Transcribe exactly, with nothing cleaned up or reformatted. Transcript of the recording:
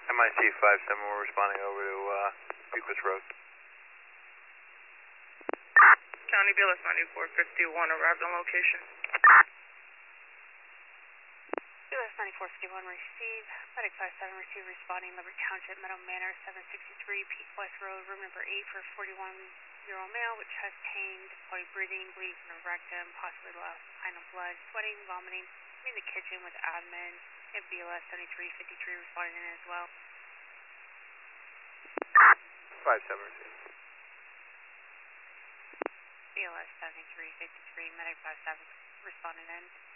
M I C five seven, we're responding over to uh, Beaquist Road. County B L S ninety-four fifty-one arrived on location. B L S ninety-four fifty-one receive. Medic five seven receive responding Liberty Township, Meadow Manor, seven sixty-three Peak West Road, room number eight for a forty-one-year-old male with chest pain, difficulty breathing, bleeding from the rectum, possibly loss of final blood, sweating, vomiting. I'm in the kitchen with admin and B L S seventy-three fifty-three responding in as well. five seven receive. B L S seventy-three fifty-three, Medic five seven responding in.